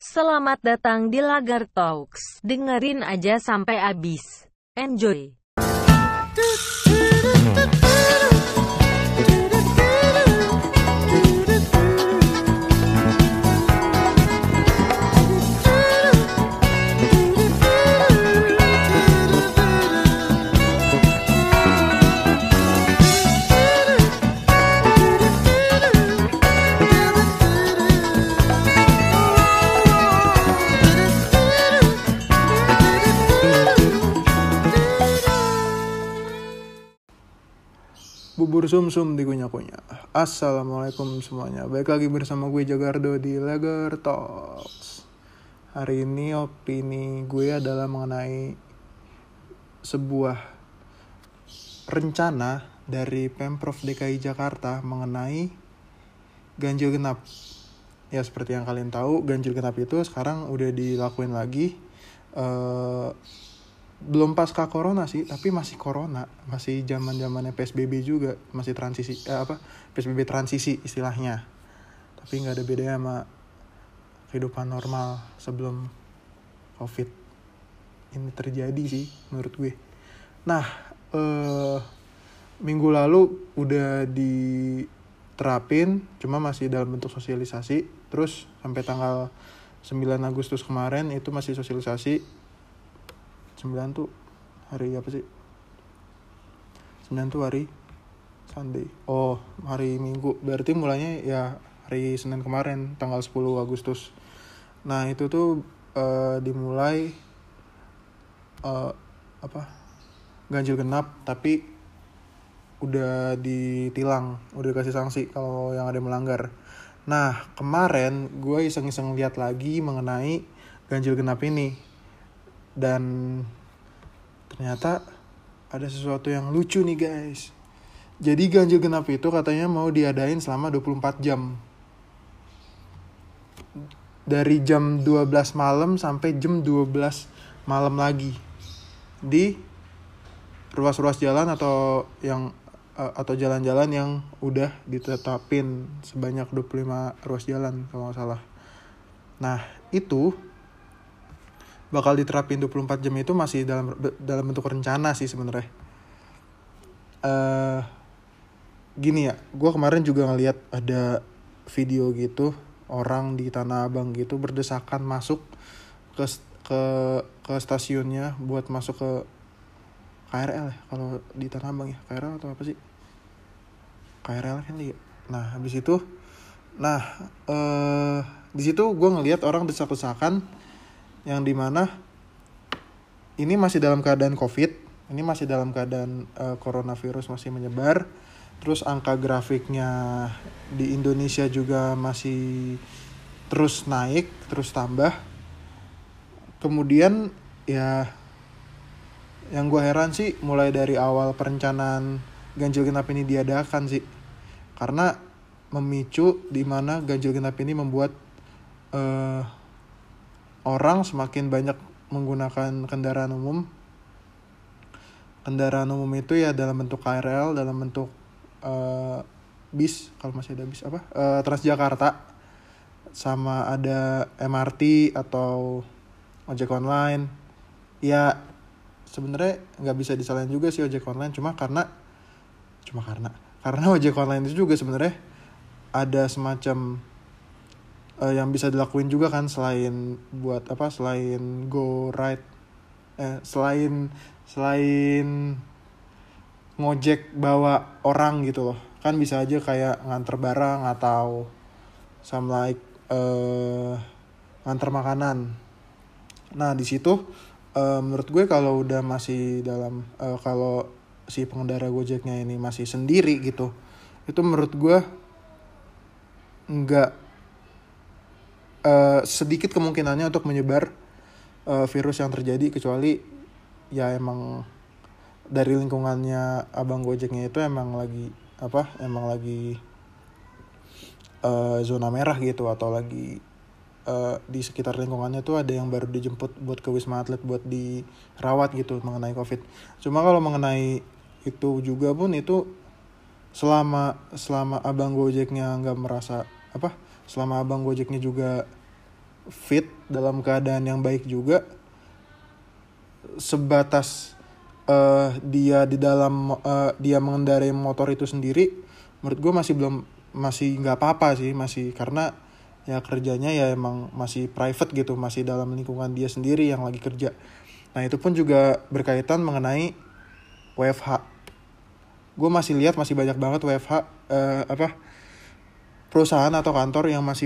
Selamat datang di Lagar Talks. Dengerin aja sampai habis. Enjoy. Bubur sumsum dikunyah-kunyah. Assalamualaikum semuanya. Baik lagi bersama gue Jagardo di Lagar Talks. Hari ini opini gue adalah mengenai sebuah rencana dari Pemprov DKI Jakarta mengenai ganjil genap. Ya seperti yang kalian tahu, ganjil genap itu sekarang udah dilakuin lagi. Belum pasca corona sih, tapi masih corona, masih zaman-zamannya PSBB juga, masih transisi PSBB transisi istilahnya. Tapi nggak ada bedanya sama kehidupan normal sebelum COVID ini terjadi sih menurut gue. Nah, minggu lalu udah diterapin, cuma masih dalam bentuk sosialisasi. Terus sampai tanggal 9 Agustus kemarin itu masih sosialisasi. 9 tuh hari apa sih? 9 tuh hari Sunday. Oh, hari Minggu. Berarti mulainya ya hari Senin kemarin, tanggal 10 Agustus. Nah, itu tuh dimulai ganjil genap, tapi udah ditilang, udah dikasih sanksi kalau yang ada melanggar. Nah, kemarin gue iseng-iseng lihat lagi mengenai ganjil genap ini. Dan ternyata ada sesuatu yang lucu nih guys. Jadi ganjil genap itu katanya mau diadain selama 24 jam. Dari jam 12 malam sampai jam 12 malam lagi. Di ruas-ruas jalan atau jalan-jalan yang udah ditetapin sebanyak 25 ruas jalan kalau nggak salah. Nah, itu bakal diterapin 24 jam itu masih dalam bentuk rencana sih sebenarnya. Gini ya, gue kemarin juga ngeliat ada video gitu, orang di Tanah Abang gitu berdesakan masuk ke stasiunnya buat masuk ke KRL ya, kalau di Tanah Abang ya, KRL atau apa sih? KRL kan ya. Nah, habis itu, di situ gue ngeliat orang desak-desakan yang dimana ini masih dalam keadaan COVID, ini masih dalam keadaan coronavirus masih menyebar, terus angka grafiknya di Indonesia juga masih terus naik, terus tambah. Kemudian ya yang gue heran sih mulai dari awal perencanaan ganjil genap ini diadakan sih, karena memicu dimana ganjil genap ini membuat orang semakin banyak menggunakan kendaraan umum. Kendaraan umum itu ya dalam bentuk KRL, dalam bentuk bis, kalau masih ada bis Transjakarta, sama ada MRT atau ojek online. Ya sebenarnya nggak bisa disalahin juga sih ojek online, cuma karena ojek online itu juga sebenarnya ada semacam yang bisa dilakuin juga kan, selain go ride, selain ngojek bawa orang gitu loh, kan bisa aja kayak nganter barang atau nganter makanan. Nah di situ menurut gue kalau udah masih dalam kalau si pengendara Gojeknya ini masih sendiri gitu, itu menurut gue nggak sedikit kemungkinannya untuk menyebar virus yang terjadi, kecuali ya emang dari lingkungannya abang Gojeknya itu emang lagi zona merah gitu, atau lagi di sekitar lingkungannya tuh ada yang baru dijemput buat ke Wisma Atlet buat dirawat gitu mengenai COVID. Cuma kalau mengenai itu juga pun, itu selama abang Gojeknya nggak merasa selama abang Gojeknya juga fit, dalam keadaan yang baik juga. Sebatas dia di dalam dia mengendarai motor itu sendiri, menurut gue masih nggak apa-apa sih, masih, karena ya kerjanya ya emang masih private gitu, masih dalam lingkungan dia sendiri yang lagi kerja. Nah itu pun juga berkaitan mengenai WFH. Gue masih lihat masih banyak banget WFH perusahaan atau kantor yang masih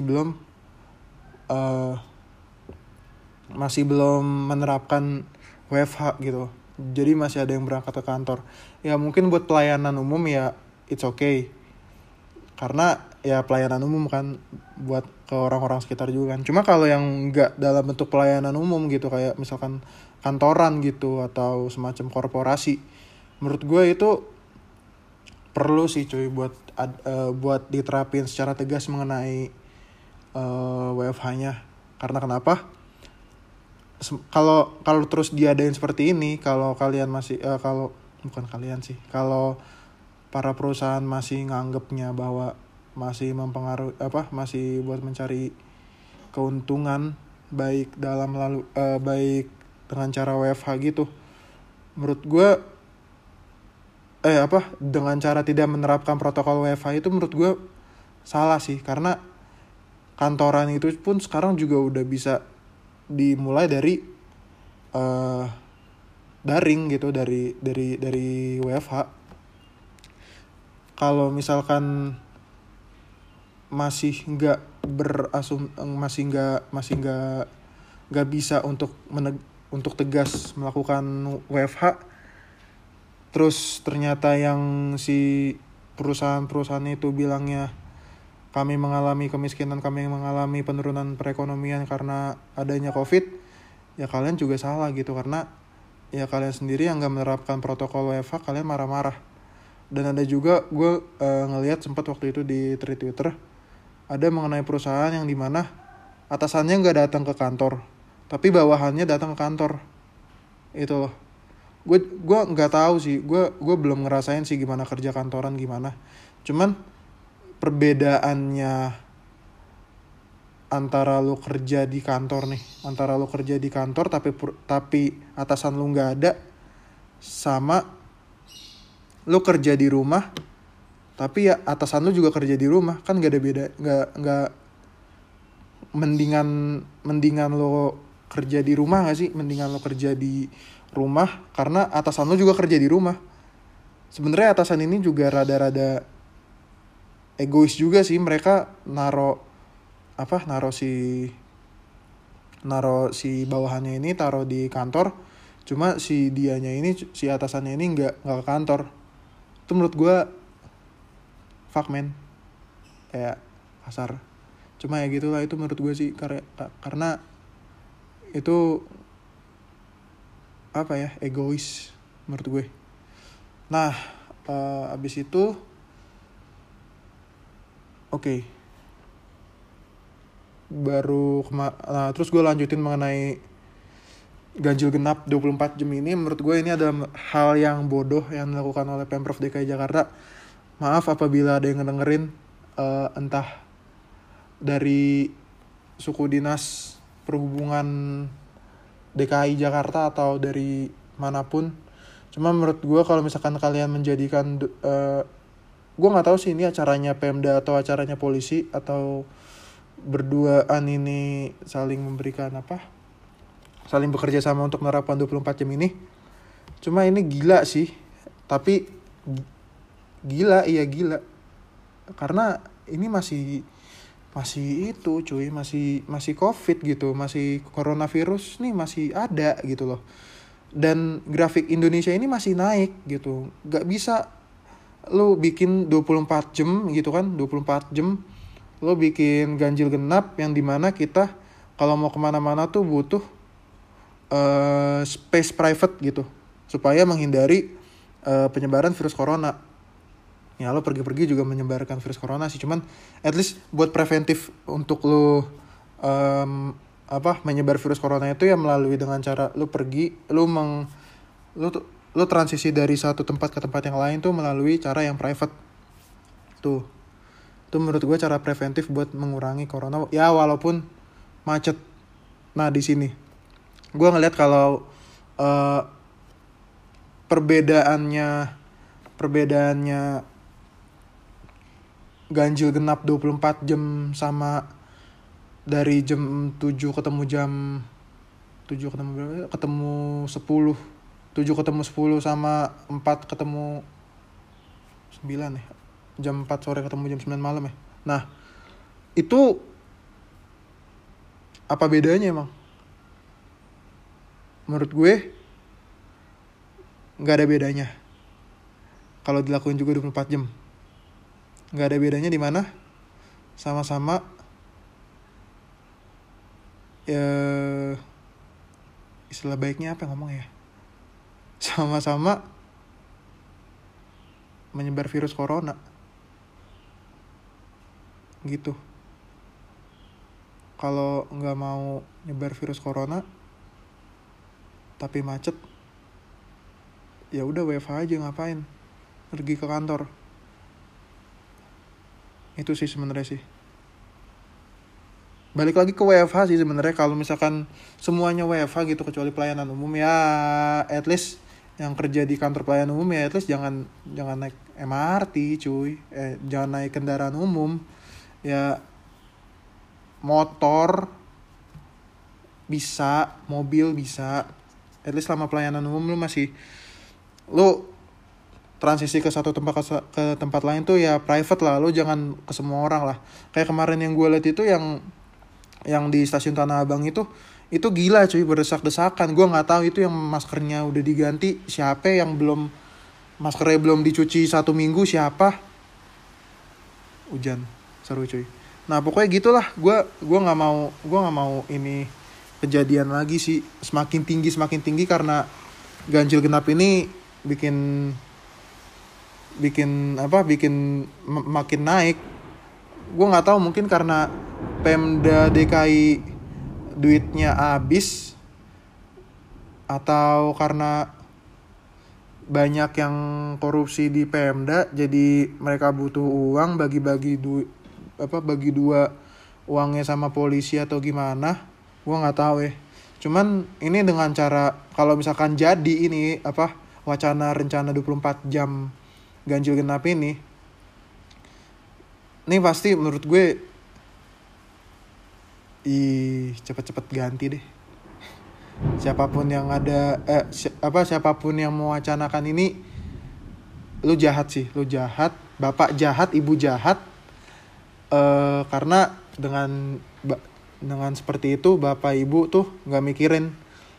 belum menerapkan WFH gitu. Jadi masih ada yang berangkat ke kantor. Ya mungkin buat pelayanan umum ya it's okay, karena ya pelayanan umum kan, buat ke orang-orang sekitar juga kan. Cuma kalau yang nggak dalam bentuk pelayanan umum gitu, kayak misalkan kantoran gitu atau semacam korporasi, menurut gue itu perlu sih cuy buat diterapin secara tegas mengenai WFH-nya. Karena kenapa? Kalau terus diadain seperti ini, kalau kalian masih kalau para perusahaan masih nganggapnya bahwa masih mempengaruhi masih buat mencari keuntungan baik baik dengan cara WFH gitu, menurut gue dengan cara tidak menerapkan protokol WFH itu menurut gue salah sih. Karena kantoran itu pun sekarang juga udah bisa dimulai dari daring gitu, dari WFH. Kalau misalkan masih nggak bisa untuk tegas melakukan WFH, terus ternyata yang si perusahaan itu bilangnya kami mengalami kemiskinan, kami mengalami penurunan perekonomian karena adanya COVID, ya kalian juga salah gitu. Karena ya kalian sendiri yang gak menerapkan protokol WFH, kalian marah-marah. Dan ada juga gue ngelihat sempat waktu itu di Twitter, ada mengenai perusahaan yang dimana atasannya gak datang ke kantor, tapi bawahannya datang ke kantor. Itu loh. Gue nggak tahu sih, gue belum ngerasain sih gimana kerja kantoran gimana. Cuman perbedaannya antara lo kerja di kantor tapi atasan lo nggak ada, sama lo kerja di rumah tapi ya atasan lo juga kerja di rumah, kan nggak ada beda. Nggak mendingan lo kerja di rumah nggak sih? Mendingan lo kerja di rumah karena atasan lo juga kerja di rumah. Sebenarnya atasan ini juga rada-rada egois juga sih. Mereka naro si bawahannya ini taruh di kantor, cuma si atasannya ini nggak ke kantor. Itu menurut gue fuck man, kayak kasar. Cuma ya gitulah, itu menurut gue sih, karena itu egois menurut gue. Nah abis itu terus gue lanjutin mengenai ganjil genap 24 jam ini. Menurut gue ini adalah hal yang bodoh yang dilakukan oleh Pemprov DKI Jakarta. Maaf apabila ada yang ngedengerin, entah dari suku dinas perhubungan DKI Jakarta atau dari manapun. Cuma menurut gue kalau misalkan kalian menjadikan gue nggak tahu sih ini acaranya Pemda atau acaranya polisi, atau berduaan ini saling bekerja sama untuk menerapkan 24 jam ini. Cuma ini gila sih, tapi gila karena ini masih itu cuy, masih COVID gitu, masih coronavirus nih masih ada gitu loh. Dan grafik Indonesia ini masih naik gitu. Gak bisa lo bikin 24 jam gitu kan, 24 jam lo bikin ganjil genap yang dimana kita kalau mau kemana-mana tuh butuh space private gitu, supaya menghindari penyebaran virus corona. Ya lo pergi-pergi juga menyebarkan virus corona sih, cuman at least buat preventif untuk lo menyebar virus corona itu ya melalui dengan cara lo pergi, lo transisi dari satu tempat ke tempat yang lain tuh melalui cara yang private. Tuh menurut gue cara preventif buat mengurangi corona. Ya walaupun macet. Nah di sini gue ngeliat kalau perbedaannya ganjil genap 24 jam sama dari jam 7 ketemu jam 7 ketemu berapa? Ketemu 10. 7 ketemu 10 sama 4 ketemu 9 ya. Jam 4 sore ketemu jam 9 malam ya. Nah, itu apa bedanya emang? Menurut gue gak ada bedanya. Kalau dilakuin juga 24 jam. Gak ada bedanya di mana? Sama-sama istilah baiknya apa ngomong ya? Sama-sama menyebar virus corona. Gitu. Kalau nggak mau nyebar virus corona tapi macet, ya udah WFH aja, ngapain pergi ke kantor. Itu sih sebenarnya sih. Balik lagi ke WFH sih sebenarnya. Kalau misalkan semuanya WFH gitu kecuali pelayanan umum, ya at least yang kerja di kantor pelayanan umum ya at least jangan naik MRT cuy, jangan naik kendaraan umum. Ya motor bisa, mobil bisa. At least selama pelayanan umum lu transisi ke satu tempat ke tempat lain tuh ya private lah. Lu jangan ke semua orang lah. Kayak kemarin yang gue lihat itu yang di stasiun Tanah Abang itu gila cuy, berdesak-desakan. Gue nggak tahu itu yang maskernya udah diganti siapa, yang maskernya belum dicuci 1 minggu siapa. Hujan seru cuy. Nah pokoknya gitulah. Gue nggak mau ini kejadian lagi sih. Semakin tinggi karena ganjil genap ini bikin makin naik. Gue nggak tahu, mungkin karena Pemda DKI duitnya habis, atau karena banyak yang korupsi di Pemda, jadi mereka butuh uang, bagi dua uangnya sama polisi atau gimana. Gue nggak tahu ya. Cuman ini dengan cara, kalau misalkan jadi ini wacana rencana 24 jam ganjil genap ini pasti menurut gue cepet-cepet ganti deh. Siapapun yang ada siapapun yang mewacanakan ini, lu jahat sih, lu jahat, bapak jahat, ibu jahat. Karena dengan seperti itu bapak ibu tuh nggak mikirin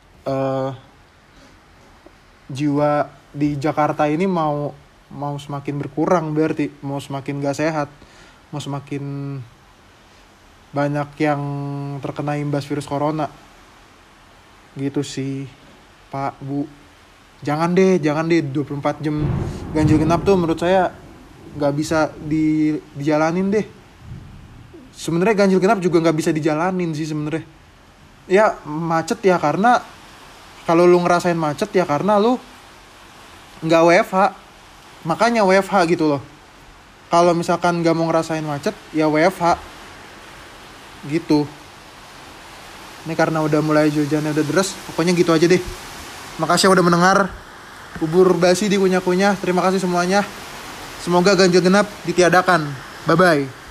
jiwa di Jakarta ini mau semakin berkurang, berarti mau semakin gak sehat, mau semakin banyak yang terkena imbas virus corona. Gitu sih Pak, Bu. Jangan deh 24 jam ganjil genap tuh menurut saya gak bisa dijalanin deh. Sebenarnya ganjil genap juga gak bisa dijalanin sih sebenarnya. Ya macet ya karena, kalau lu ngerasain macet ya karena lu gak WFH. Makanya WFH gitu loh. Kalau misalkan gak mau ngerasain macet ya WFH gitu. Ini karena udah mulai hujannya udah deras. Pokoknya gitu aja deh. Makasih udah mendengar Bubur Basi di kunyah-kunyah. Terima kasih semuanya. Semoga ganjil genap ditiadakan. Bye-bye.